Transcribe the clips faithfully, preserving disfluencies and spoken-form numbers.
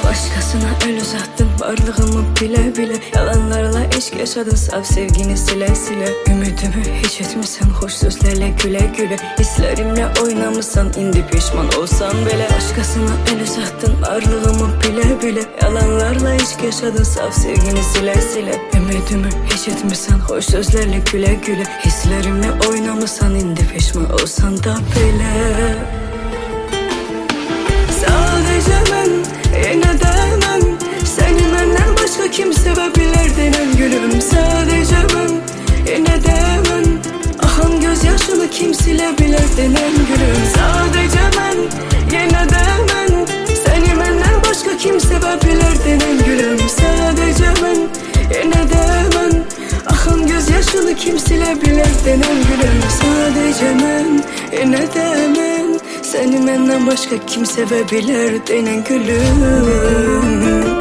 Başkasına el uzattın varlığımı bile bile. Yalanlarla aşk yaşadın saf sevgini sile sile. Ümidimi hiç etmişsen hoş sözlerle güle güle. Hislerimle oynamışsan indi pişman olsan bile. Başkasına el uzattın varlığımı bile bile. Yalanlarla aşk yaşadın saf sevgini sile sile. Ümidimi hiç etmişsen hoş sözlerle güle güle. Hislerimle oynamışsan indi pişman olsan da bile. Sadece ben yine de ben seni benden başka kim sevebilir denen gülüm. Sadece ben yine de ben ahım gözyaşını kim silebilir denen gülüm. Sadece ben yine de ben seni benden başka kim sevebilir denen gülüm. Sadece ben yine de ben ahım gözyaşını kim silebilir denen gülüm. Sadece ben yine de ben seni benden başka kim sevebilir denen gülüm.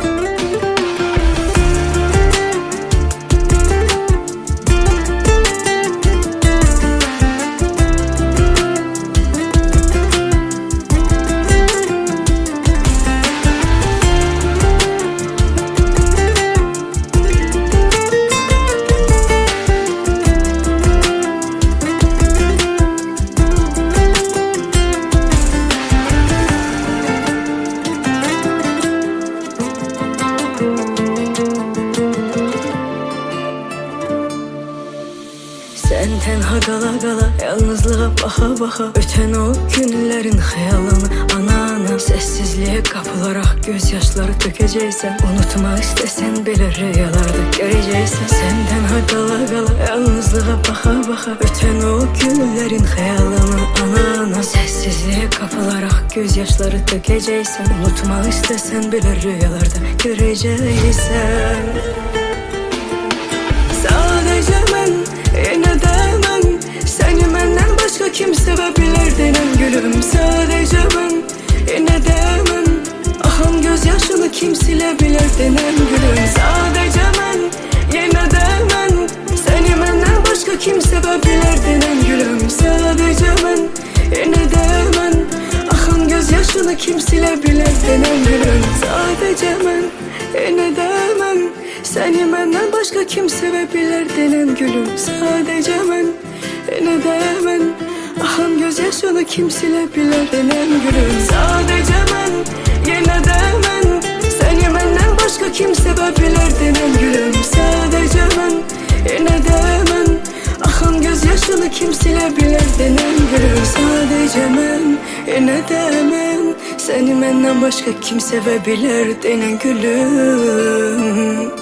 Sen tenha qala qala, yalnızlığa baxa baxa, ötən o günlərin xəyalını ana-ana. Səssizliyə qapılaraq göz yaşları tökəcəksən. Unutmaq istəsən belə rüyalarda görəcəksən. Sən tenha qala qala, yalnızlığa baxa baxa, ötən o günlərin xəyalını ana-ana. Səssizliyə qapılaraq göz yaşları tökəcəksən. Unutmaq istəsən belə rüyalarda görəcəksən. Sadece ben yine de ben seni benden başka kim sevebilir denen gülüm. Sadece ben yine de ben ahım gözyaşını kim silebilir denen gülüm. Sadece ben yine de ben seni benden başka kim sevebilir denen gülüm. Sadece ben yine de ben ahım gözyaşını kim silebilir denen gülüm. Sadece ben yine de ben seni benden başka kim sevebilir denen gülüm. Sadece ben yine de ben ahım gözyaşını kim silebilir denen gülüm. Sadece ben yine de ben seni benden başka kim sevebilir denen gülüm. Sadece ben yine de ben ahım gözyaşını kim silebilir denen gülüm. Sadece ben yine de ben seni benden başka kim sevebilir denen gülüm.